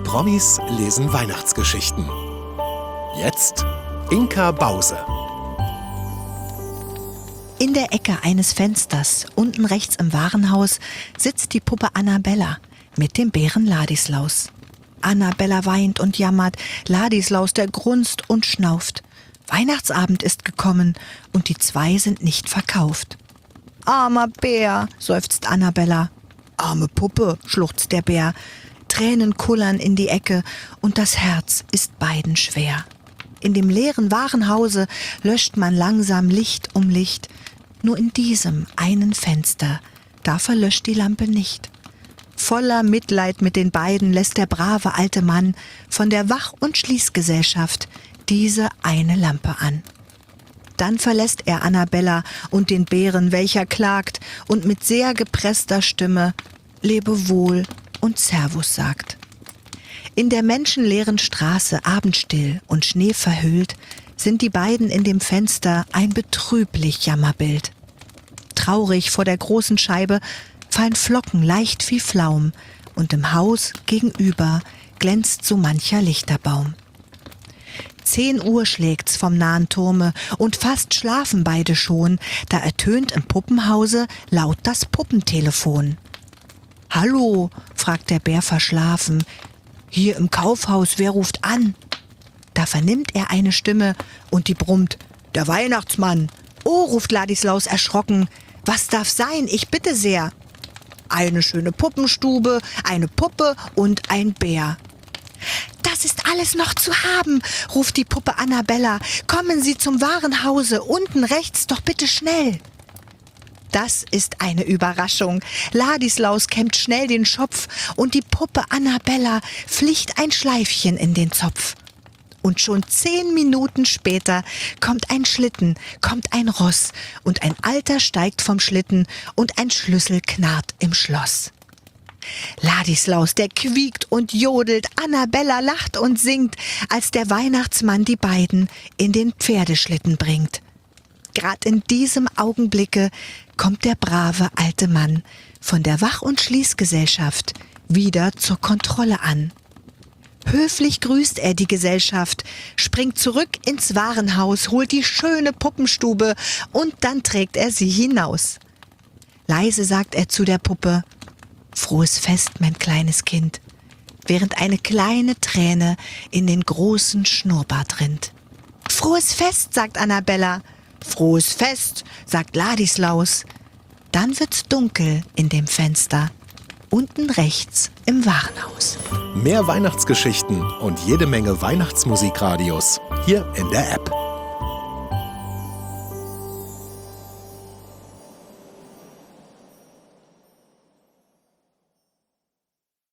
Promis lesen Weihnachtsgeschichten. Jetzt Inka Bause. In der Ecke eines Fensters, unten rechts im Warenhaus, sitzt die Puppe Annabella mit dem Bären Ladislaus. Annabella weint und jammert, Ladislaus, der grunzt und schnauft. Weihnachtsabend ist gekommen und die zwei sind nicht verkauft. »Armer Bär«, seufzt Annabella. »Arme Puppe«, schluchzt der Bär. Tränen kullern in die Ecke und das Herz ist beiden schwer. In dem leeren Warenhause löscht man langsam Licht um Licht. Nur in diesem einen Fenster, da verlöscht die Lampe nicht. Voller Mitleid mit den beiden lässt der brave alte Mann von der Wach- und Schließgesellschaft diese eine Lampe an. Dann verlässt er Annabella und den Bären, welcher klagt und mit sehr gepresster Stimme »Lebe wohl« und Servus sagt. In der menschenleeren Straße, abendstill und schneeverhüllt, sind die beiden in dem Fenster ein betrüblich Jammerbild. Traurig vor der großen Scheibe fallen Flocken leicht wie Flaum und im Haus gegenüber glänzt so mancher Lichterbaum. 10 Uhr schlägt's vom nahen Turme und fast schlafen beide schon, da ertönt im Puppenhause laut das Puppentelefon. »Hallo«, fragt der Bär verschlafen, »hier im Kaufhaus, wer ruft an?« Da vernimmt er eine Stimme und die brummt, »Der Weihnachtsmann!« »Oh«, ruft Ladislaus erschrocken, »was darf sein, ich bitte sehr?« »Eine schöne Puppenstube, eine Puppe und ein Bär.« »Das ist alles noch zu haben«, ruft die Puppe Annabella. »Kommen Sie zum Warenhause, unten rechts, doch bitte schnell.« Das ist eine Überraschung. Ladislaus kämmt schnell den Schopf und die Puppe Annabella flicht ein Schleifchen in den Zopf. Und schon 10 Minuten später kommt ein Schlitten, kommt ein Ross und ein Alter steigt vom Schlitten und ein Schlüssel knarrt im Schloss. Ladislaus, der quiekt und jodelt, Annabella lacht und singt, als der Weihnachtsmann die beiden in den Pferdeschlitten bringt. Grad in diesem Augenblicke kommt der brave alte Mann von der Wach- und Schließgesellschaft wieder zur Kontrolle an. Höflich grüßt er die Gesellschaft, springt zurück ins Warenhaus, holt die schöne Puppenstube und dann trägt er sie hinaus. Leise sagt er zu der Puppe, »Frohes Fest, mein kleines Kind«, während eine kleine Träne in den großen Schnurrbart rinnt. »Frohes Fest«, sagt Annabella. »Frohes Fest«, sagt Ladislaus. Dann wird's dunkel in dem Fenster, unten rechts im Warenhaus. Mehr Weihnachtsgeschichten und jede Menge Weihnachtsmusikradios hier in der App.